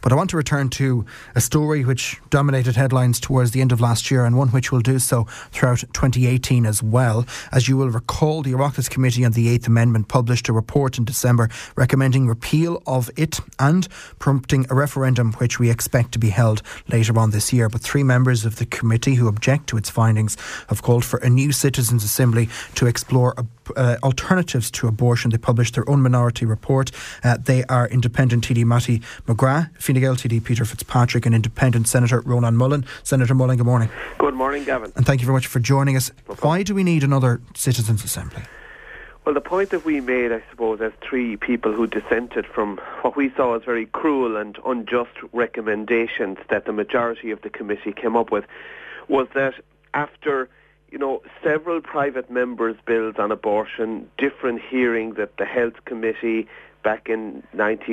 But I want to return to a story which dominated headlines towards the end of last year, and one which will do so throughout 2018 as well. As you will recall, the Oireachtas Committee on the Eighth Amendment published a report in December recommending repeal of it and prompting a referendum which we expect to be held later on this year. But 3 members of the committee who object to its findings have called for a new Citizens' Assembly to explore alternatives to abortion. They published their own minority report. They are Independent TD Matty McGrath, Fine Gael TD Peter Fitzpatrick, and Independent Senator Ronan Mullen. Senator Mullen, good morning. Good morning, Gavin. And thank you very much for joining us. Why do we need another Citizens' Assembly? Well, the point that we made, I suppose, as 3 people who dissented from what we saw as very cruel and unjust recommendations that the majority of the committee came up with, was that after several private members' bills on abortion, different hearings at the Health Committee back in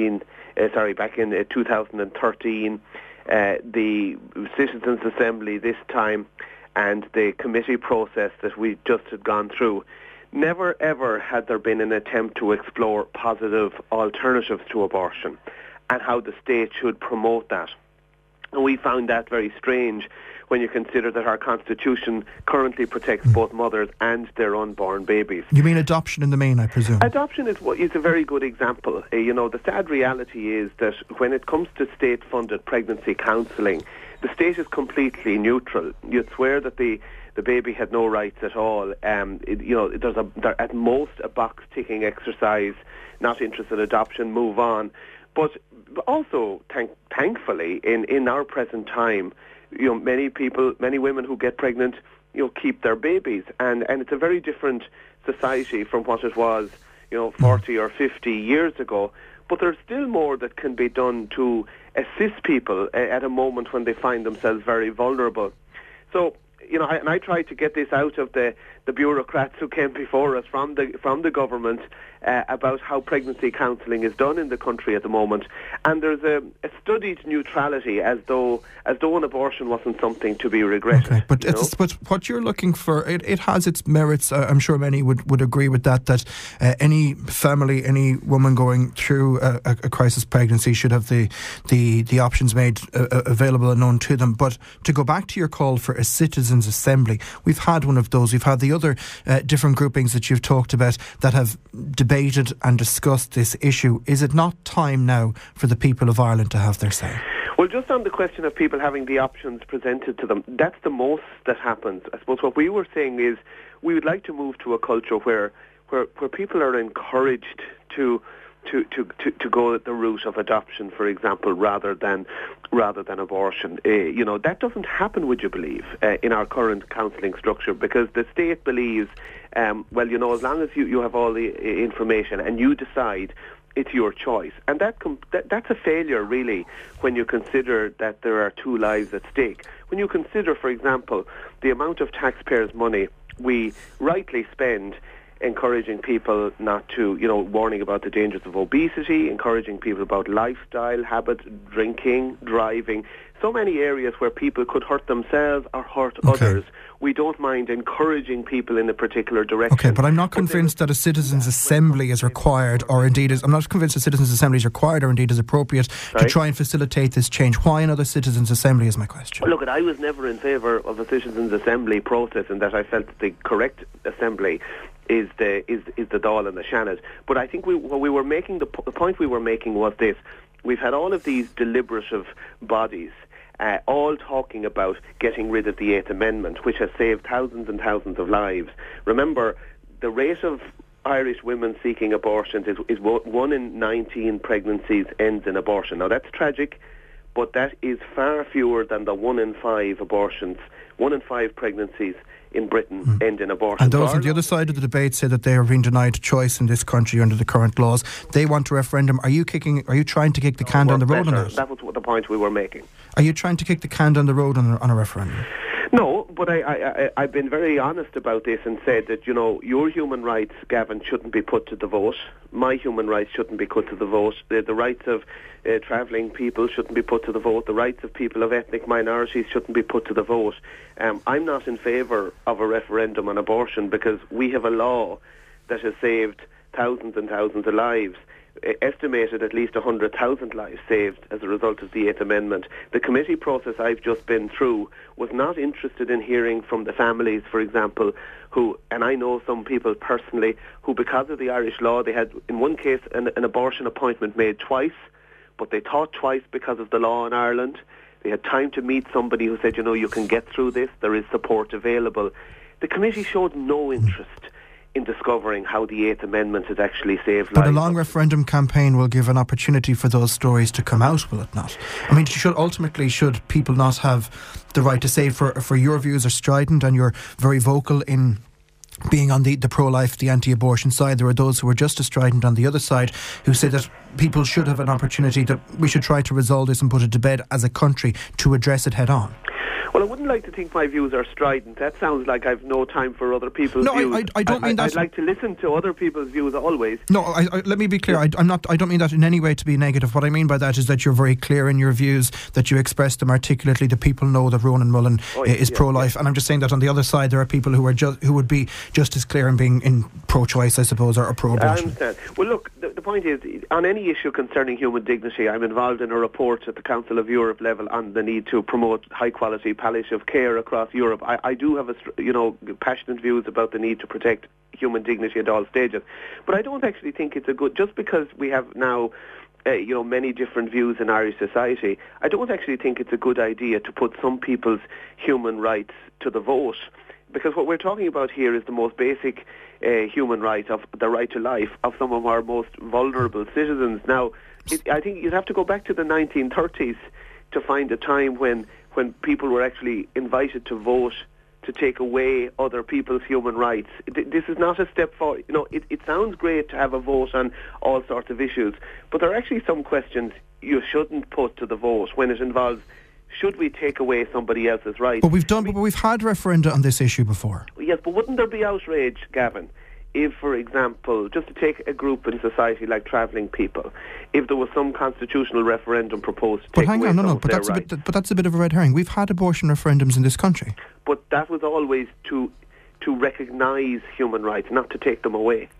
2013, the Citizens' Assembly this time, and the committee process that we just had gone through, never ever had there been an attempt to explore positive alternatives to abortion and how the state should promote that. And we found that very strange when you consider that our Constitution currently protects both mothers and their unborn babies. You mean adoption in the main, I presume? Adoption is a very good example. The sad reality is that when it comes to state-funded pregnancy counselling, the state is completely neutral. You'd swear that the baby had no rights at all. There's at most a box-ticking exercise, not interested in adoption, move on. But also, thankfully, in our present time, many women who get pregnant, keep their babies, and it's a very different society from what it was, 40 or 50 years ago. But there's still more that can be done to assist people at a moment when they find themselves very vulnerable. So, I tried to get this out of the bureaucrats who came before us from the government about how pregnancy counselling is done in the country at the moment, and there's a studied neutrality as though an abortion wasn't something to be regretted. Okay, but but what you're looking for, it has its merits. I'm sure many would agree with that any family, any woman going through a crisis pregnancy should have the options made available and known to them. But to go back to your call for a Citizens' Assembly, we've had one of those. We've had the other different groupings that you've talked about that have debated and discussed this issue. Is it not time now for the people of Ireland to have their say? Well, just on the question of people having the options presented to them, that's the most that happens. I suppose what we were saying is we would like to move to a culture where people are encouraged to go the route of adoption, for example, rather than abortion. That doesn't happen, would you believe, in our current counselling structure, because the state believes, as long as you have all the information and you decide, it's your choice. And that's a failure, really, when you consider that there are 2 lives at stake. When you consider, for example, the amount of taxpayers' money we rightly spend encouraging people not to, warning about the dangers of obesity, encouraging people about lifestyle habits, drinking, driving, so many areas where people could hurt themselves or hurt others. We don't mind encouraging people in a particular direction. Okay, but I'm not convinced that a Citizens' Assembly is required, or indeed I'm not convinced a Citizens' Assembly is required or indeed is appropriate to try and facilitate this change. Why another Citizens' Assembly is my question. Look, I was never in favour of a Citizens' Assembly process, in that I felt that the correct assembly is the Dáil and the Seanad. But I think the point we were making was this: we've had all of these deliberative bodies all talking about getting rid of the Eighth Amendment, which has saved thousands and thousands of lives. Remember, the rate of Irish women seeking abortions is 1 in 19 pregnancies ends in abortion. Now, that's tragic, but that is far fewer than the 1 in 5 abortions, 1 in 5 pregnancies in Britain end in abortion. And those on the other side of the debate say that they are being denied choice in this country under the current laws. They want a referendum. Are you trying to kick the can down the road on that? That was the point we were making. Are you trying to kick the can down the road on a referendum? No, but I've been very honest about this and said that, your human rights, Gavin, shouldn't be put to the vote. My human rights shouldn't be put to the vote. The rights of travelling people shouldn't be put to the vote. The rights of people of ethnic minorities shouldn't be put to the vote. I'm not in favour of a referendum on abortion because we have a law that has saved thousands and thousands of lives. estimated at least 100,000 lives saved as a result of the Eighth Amendment. The committee process I've just been through was not interested in hearing from the families, for example, who, and I know some people personally, who because of the Irish law, they had in one case an abortion appointment made twice, but they thought twice because of the law in Ireland. They had time to meet somebody who said, you can get through this, there is support available. The committee showed no interest in discovering how the Eighth Amendment has actually saved lives. But a long referendum campaign will give an opportunity for those stories to come out, will it not? I mean, should people not have the right to say, for your views are strident and you're very vocal in being on the pro-life, the anti-abortion side. There are those who are just as strident on the other side who say that people should have an opportunity, that we should try to resolve this and put it to bed as a country to address it head on. Well, I wouldn't like to think my views are strident. That sounds like I've no time for other people's views. No, I don't mean that. I'd like to listen to other people's views always. No, let me be clear. I don't mean that in any way to be negative. What I mean by that is that you're very clear in your views, that you express them articulately, that people know that Ronan Mullen is pro-life. And I'm just saying that on the other side there are people who would be just as clear in being in pro-choice, I suppose, or pro-abortion. I understand. Well, look, the point is, on any issue concerning human dignity, I'm involved in a report at the Council of Europe level on the need to promote high-quality palliative care across Europe. I do have passionate views about the need to protect human dignity at all stages, but I don't actually think it's a good, just because we have now many different views in Irish society, I don't actually think it's a good idea to put some people's human rights to the vote, because what we're talking about here is the most basic human right, of the right to life of some of our most vulnerable citizens. Now, I think you'd have to go back to the 1930s to find a time when people were actually invited to vote to take away other people's human rights. This is not a step forward. It sounds great to have a vote on all sorts of issues, but there are actually some questions you shouldn't put to the vote when it involves, should we take away somebody else's rights? But we've had referenda on this issue before. Yes, but wouldn't there be outrage, Gavin, if, for example, just to take a group in society like travelling people, if there was some constitutional referendum proposed to take away some of their rights? But that's a bit of a red herring. We've had abortion referendums in this country. But that was always to recognise human rights, not to take them away.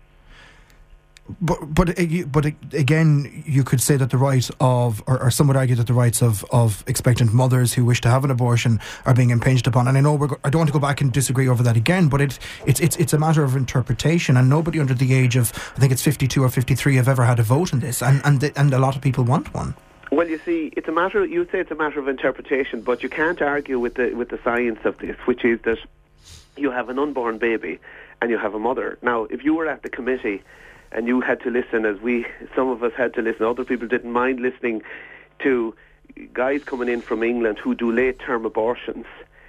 But again, you could say that the rights of, or some would argue that the rights of expectant mothers who wish to have an abortion are being impinged upon. And I know I don't want to go back and disagree over that again, but it's a matter of interpretation, and nobody under the age of, I think it's 52 or 53, have ever had a vote in this, and a lot of people want one. Well, you see, it's a matter of interpretation, but you can't argue with the science of this, which is that you have an unborn baby and you have a mother. Now, if you were at the committee and you had to listen, as some of us had to listen, other people didn't mind listening to guys coming in from England who do late-term abortions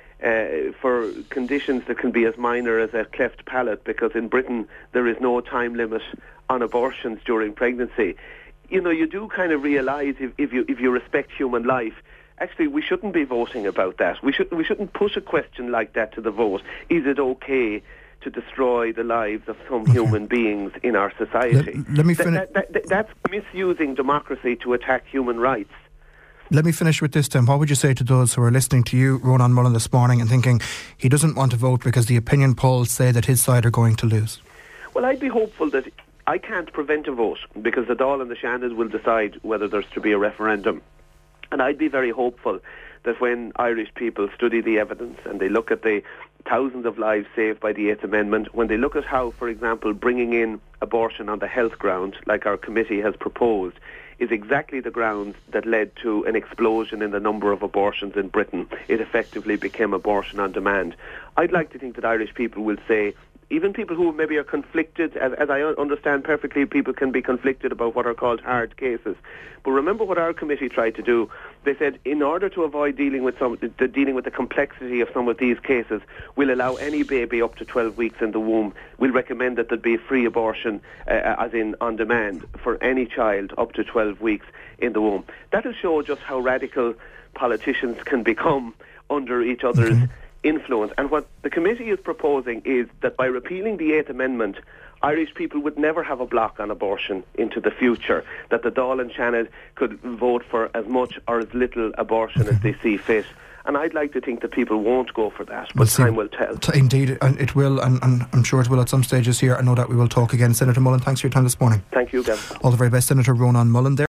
for conditions that can be as minor as a cleft palate, because in Britain there is no time limit on abortions during pregnancy. You do kind of realise, if you respect human life, actually we shouldn't be voting about that. We shouldn't put a question like that to the vote. Is it okay to destroy the lives of some human beings in our society? Let me finish. That's misusing democracy to attack human rights. Let me finish with this then. What would you say to those who are listening to you, Ronan Mullen, this morning and thinking he doesn't want to vote because the opinion polls say that his side are going to lose? Well, I'd be hopeful that I can't prevent a vote, because the Dáil and the Seanad will decide whether there's to be a referendum. And I'd be very hopeful that when Irish people study the evidence and they look at the thousands of lives saved by the Eighth Amendment, when they look at how, for example, bringing in abortion on the health ground, like our committee has proposed, is exactly the grounds that led to an explosion in the number of abortions in Britain. It effectively became abortion on demand. I'd like to think that Irish people will say, even people who maybe are conflicted, as I understand perfectly, people can be conflicted about what are called hard cases. But remember what our committee tried to do. They said, in order to avoid dealing with the complexity of some of these cases, we'll allow any baby up to 12 weeks in the womb. We'll recommend that there be free abortion, as in on demand, for any child up to 12 weeks in the womb. That'll show just how radical politicians can become under each other's influence. And what the committee is proposing is that by repealing the Eighth Amendment, Irish people would never have a block on abortion into the future, that the Dáil and Seanad could vote for as much or as little abortion as they see fit And I'd like to think that people won't go for that, but time will tell. Indeed, and it will, and I'm sure it will at some stages here. I know that we will talk again. Senator Mullen, thanks for your time this morning. Thank you, Gavin. All the very best. Senator Ronan Mullen there.